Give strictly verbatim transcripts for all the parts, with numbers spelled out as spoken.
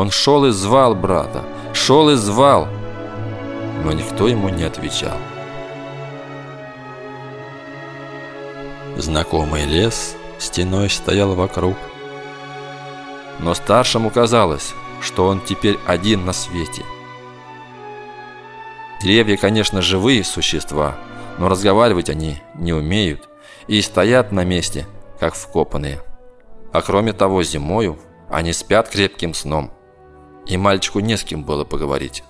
Он шел и звал брата, шел и звал, но никто ему не отвечал. Знакомый лес стеной стоял вокруг, но старшему казалось, что он теперь один на свете. Деревья, конечно, живые существа, но разговаривать они не умеют и стоят на месте, как вкопанные. А кроме того, зимою они спят крепким сном, и мальчику не с кем было поговорить.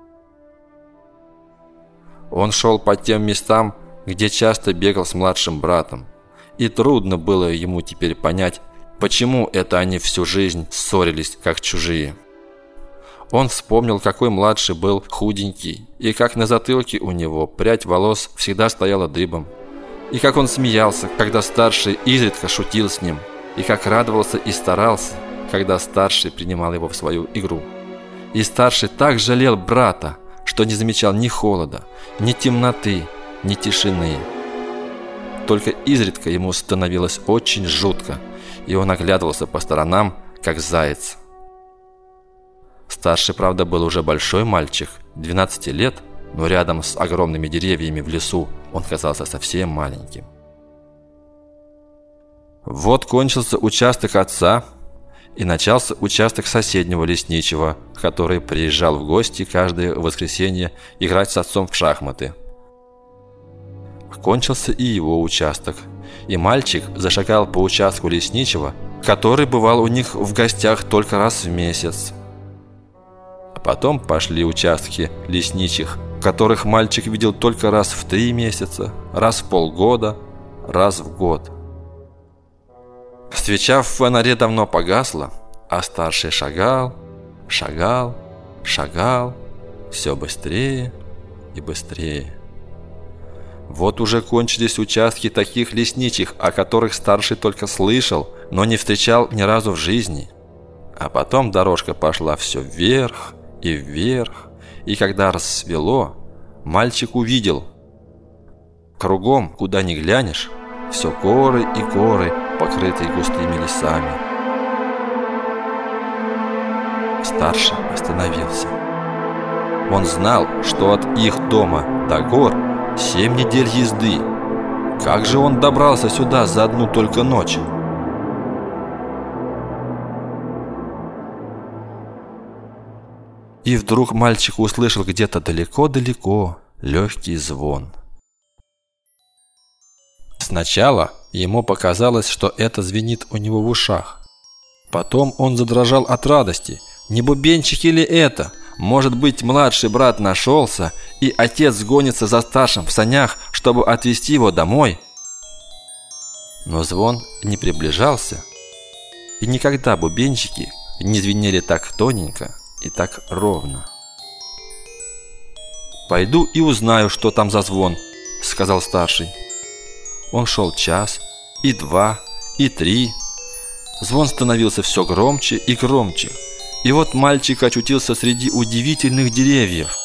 Он шел по тем местам, где часто бегал с младшим братом, и трудно было ему теперь понять, почему это они всю жизнь ссорились, как чужие. Он вспомнил, какой младший был худенький, и как на затылке у него прядь волос всегда стояла дыбом, и как он смеялся, когда старший изредка шутил с ним, и как радовался и старался, когда старший принимал его в свою игру. И старший так жалел брата, что не замечал ни холода, ни темноты, ни тишины. Только изредка ему становилось очень жутко, и он оглядывался по сторонам, как заяц. Старший, правда, был уже большой мальчик, двенадцати лет, но рядом с огромными деревьями в лесу он казался совсем маленьким. Вот кончился участок отца, и начался участок соседнего лесничего, который приезжал в гости каждое воскресенье играть с отцом в шахматы. Кончился и его участок, и мальчик зашагал по участку лесничего, который бывал у них в гостях только раз в месяц. А потом пошли участки лесничих, которых мальчик видел только раз в три месяца, раз в полгода, раз в год. Свеча в фонаре давно погасла, а старший шагал, шагал, шагал, все быстрее и быстрее. Вот уже кончились участки таких лесничих, о которых старший только слышал, но не встречал ни разу в жизни. А потом дорожка пошла все вверх и вверх, и когда рассвело, мальчик увидел. Кругом, куда ни глянешь, все горы и горы, покрытые густыми лесами. Старший остановился. Он знал, что от их дома до гор семь недель езды. Как же он добрался сюда за одну только ночь? И вдруг мальчик услышал где-то далеко-далеко легкий звон. Сначала ему показалось, что это звенит у него в ушах. Потом он задрожал от радости. Не бубенчики ли это? Может быть, младший брат нашелся, и отец гонится за старшим в санях, чтобы отвезти его домой? Но звон не приближался, и никогда бубенчики не звенели так тоненько и так ровно. «Пойду и узнаю, что там за звон», — сказал старший. Он шел час, и два, и три. Звон становился все громче и громче. И вот мальчик очутился среди удивительных деревьев.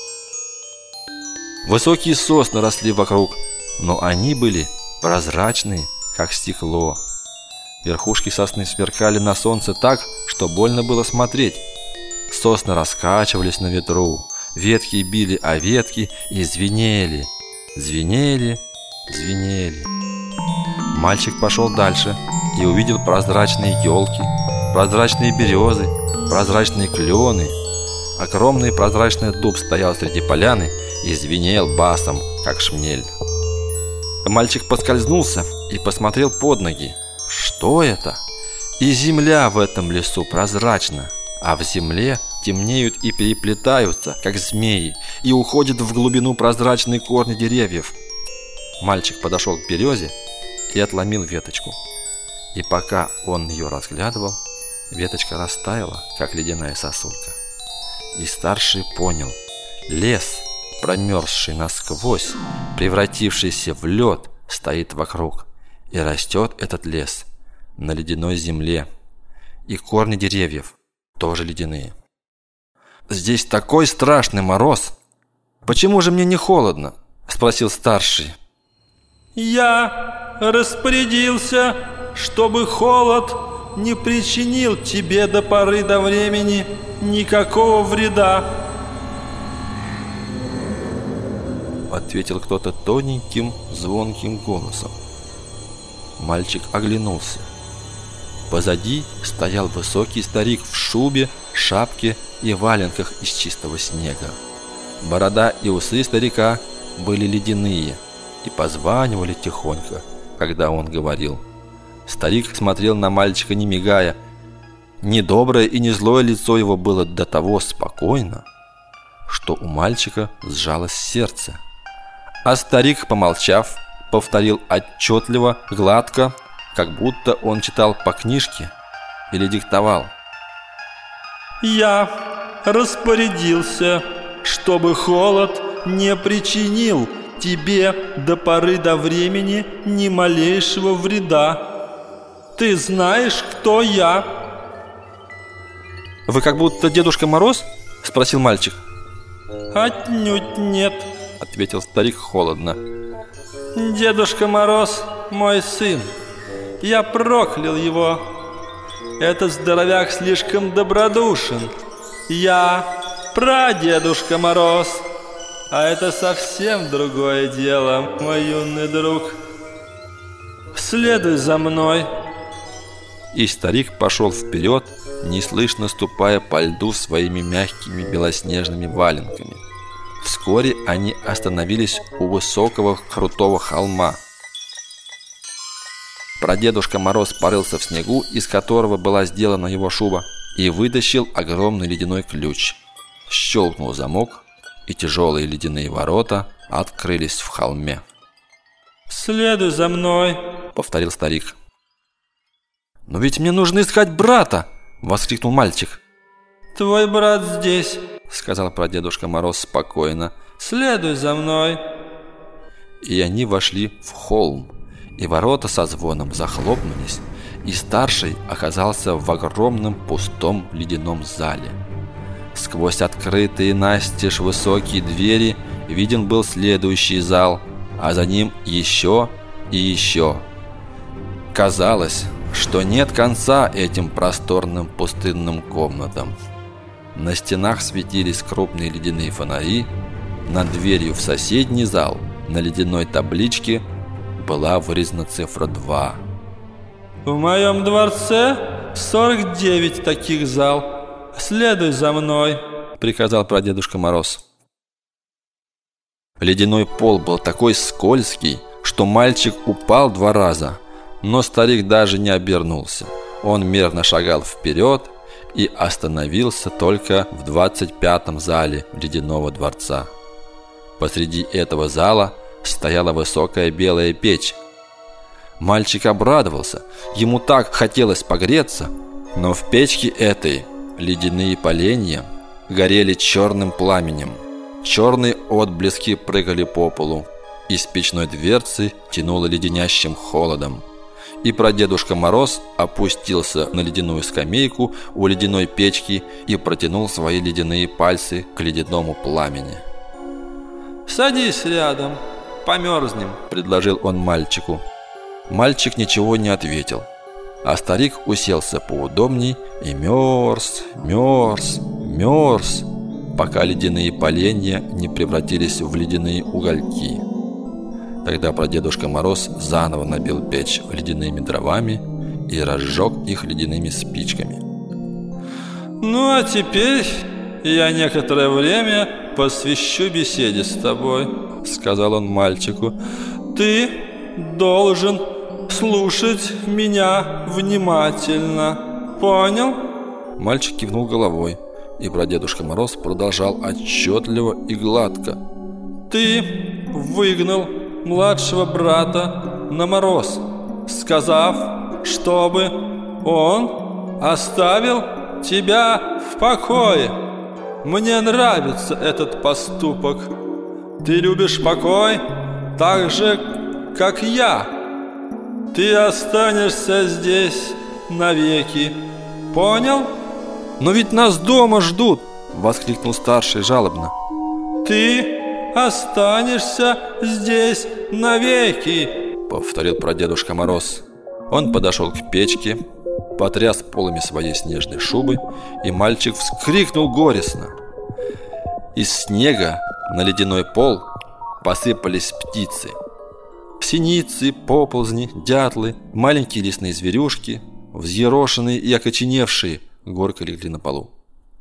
Высокие сосны росли вокруг, но они были прозрачные, как стекло. Верхушки сосны сверкали на солнце так, что больно было смотреть. Сосны раскачивались на ветру, ветки били о ветки и звенели, звенели, звенели. Мальчик пошел дальше и увидел прозрачные елки, прозрачные березы, прозрачные клены. Огромный прозрачный дуб стоял среди поляны и звенел басом, как шмель. Мальчик поскользнулся и посмотрел под ноги. Что это? И земля в этом лесу прозрачна, а в земле темнеют и переплетаются, как змеи, и уходят в глубину прозрачные корни деревьев. Мальчик подошел к березе и отломил веточку. И пока он ее разглядывал, веточка растаяла, как ледяная сосулька. И старший понял: лес, промерзший насквозь, превратившийся в лед, стоит вокруг. И растет этот лес на ледяной земле. И корни деревьев тоже ледяные. «Здесь такой страшный мороз! Почему же мне не холодно?» – спросил старший. «Я распорядился, чтобы холод не причинил тебе до поры до времени никакого вреда», — ответил кто-то тоненьким, звонким голосом. Мальчик оглянулся. Позади стоял высокий старик в шубе, шапке и валенках из чистого снега. Борода и усы старика были ледяные и позванивали тихонько, когда он говорил. Старик смотрел на мальчика, не мигая. Ни доброе и ни злое лицо его было до того спокойно, что у мальчика сжалось сердце. А старик, помолчав, повторил отчетливо, гладко, как будто он читал по книжке или диктовал. «Я распорядился, чтобы холод не причинил тебе до поры до времени ни малейшего вреда. Ты знаешь, кто я?» «Вы как будто Дедушка Мороз?» – спросил мальчик. «Отнюдь нет», – ответил старик холодно. «Дедушка Мороз мой сын. Я проклял его. Этот здоровяк слишком добродушен. Я прадедушка Мороз. А это совсем другое дело, мой юный друг. Следуй за мной». И старик пошел вперед, неслышно ступая по льду своими мягкими белоснежными валенками. Вскоре они остановились у высокого крутого холма. Прадедушка Мороз порылся в снегу, из которого была сделана его шуба, и вытащил огромный ледяной ключ. Щелкнул замок, и тяжелые ледяные ворота открылись в холме. «Следуй за мной», — повторил старик. «Но ведь мне нужно искать брата!» — воскликнул мальчик. «Твой брат здесь», — сказал прадедушка Мороз спокойно. «Следуй за мной». И они вошли в холм, и ворота со звоном захлопнулись, и старший оказался в огромном пустом ледяном зале. Сквозь открытые настежь высокие двери виден был следующий зал, а за ним еще и еще. Казалось, что нет конца этим просторным пустынным комнатам. На стенах светились крупные ледяные фонари, над дверью в соседний зал на ледяной табличке была вырезана цифра два. «В моем дворце сорок девять таких зал. Следуй за мной», — приказал прадедушка Мороз. Ледяной пол был такой скользкий, что мальчик упал два раза, но старик даже не обернулся. Он мерно шагал вперед и остановился только в двадцать пятом зале ледяного дворца. Посреди этого зала стояла высокая белая печь. Мальчик обрадовался, ему так хотелось погреться, но в печке этой ледяные поленья горели черным пламенем. Черные отблески прыгали по полу, из печной дверцы тянуло леденящим холодом. И прадедушка Мороз опустился на ледяную скамейку у ледяной печки и протянул свои ледяные пальцы к ледяному пламени. «Садись рядом, померзнем», — предложил он мальчику. Мальчик ничего не ответил, а старик уселся поудобней и мерз, мерз, мерз, пока ледяные поленья не превратились в ледяные угольки. Тогда прадедушка Мороз заново набил печь ледяными дровами и разжег их ледяными спичками. «Ну а теперь я некоторое время посвящу беседе с тобой», — сказал он мальчику. «Ты должен слушать меня внимательно. Понял?» Мальчик кивнул головой, и прадедушка Мороз продолжал отчетливо и гладко. «Ты выгнал младшего брата на мороз, сказав, чтобы он оставил тебя в покое. Мне нравится этот поступок. Ты любишь покой так же, как я. Ты останешься здесь навеки. Понял?» «Но ведь нас дома ждут!» — воскликнул старший жалобно. «Ты останешься здесь навеки», — повторил прадедушка Мороз. Он подошел к печке, потряс полами своей снежной шубы, и мальчик вскрикнул горестно. Из снега на ледяной пол посыпались птицы. Синицы, поползни, дятлы, маленькие лесные зверюшки, взъерошенные и окоченевшие, горкой легли на полу.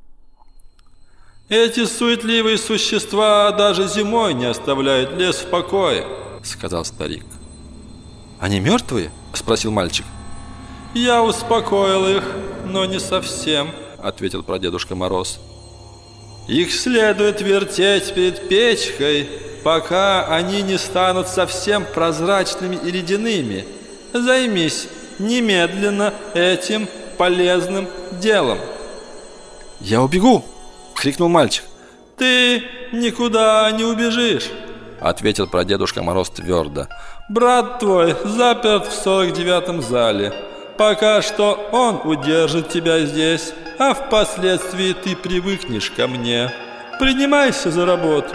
«Эти суетливые существа даже зимой не оставляют лес в покое», — сказал старик. «Они мертвые?» — спросил мальчик. «Я успокоил их, но не совсем», — ответил прадедушка Мороз. «Их следует вертеть перед печкой, пока они не станут совсем прозрачными и ледяными. Займись немедленно этим полезным делом». «Я убегу!» — крикнул мальчик. «Ты никуда не убежишь», — ответил прадедушка Мороз твердо. «Брат твой заперт в сорок девятом зале. Пока что он удержит тебя здесь, а впоследствии ты привыкнешь ко мне. Принимайся за работу».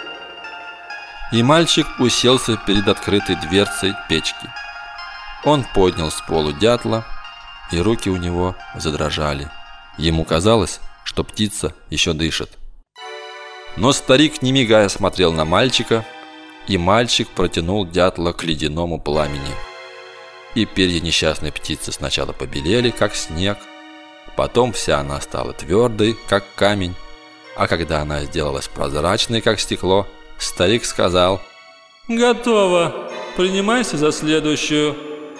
И мальчик уселся перед открытой дверцей печки. Он поднял с полу дятла, и руки у него задрожали. Ему казалось, что птица еще дышит. Но старик, не мигая, смотрел на мальчика, и мальчик протянул дятла к ледяному пламени. И перья несчастной птицы сначала побелели, как снег, потом вся она стала твердой, как камень, а когда она сделалась прозрачной, как стекло, старик сказал: «Готово. Принимайся за следующую».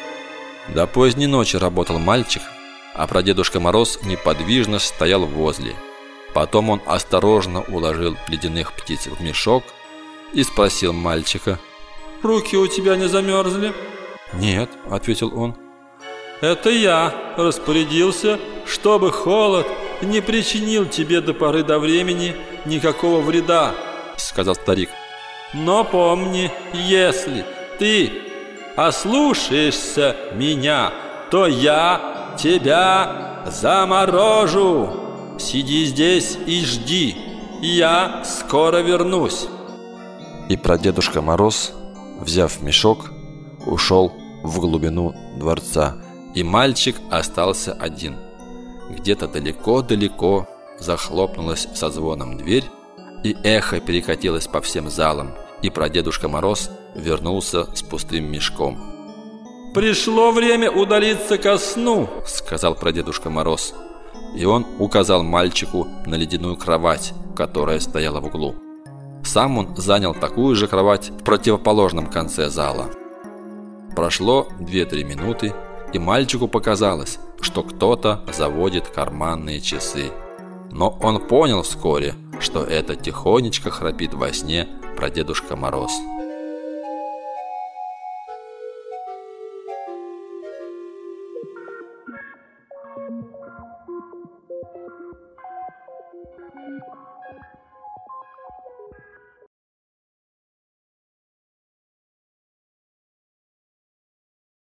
До поздней ночи работал мальчик, а прадедушка Мороз неподвижно стоял возле. Потом он осторожно уложил ледяных птиц в мешок и спросил мальчика: «Руки у тебя не замерзли?» «Нет», — ответил он. «Это я распорядился, чтобы холод не причинил тебе до поры до времени никакого вреда», — сказал старик. «Но помни, если ты ослушаешься меня, то я тебя заморожу. Сиди здесь и жди, я скоро вернусь». И прадедушка Мороз, взяв мешок, ушел в глубину дворца, и мальчик остался один. Где-то далеко-далеко захлопнулась со звоном дверь, и эхо перекатилось по всем залам, и прадедушка Мороз вернулся с пустым мешком. «Пришло время удалиться ко сну», — сказал прадедушка Мороз, и он указал мальчику на ледяную кровать, которая стояла в углу. Сам он занял такую же кровать в противоположном конце зала. Прошло две-три минуты, и мальчику показалось, что кто-то заводит карманные часы. Но он понял вскоре, что это тихонечко храпит во сне прадедушка Мороз.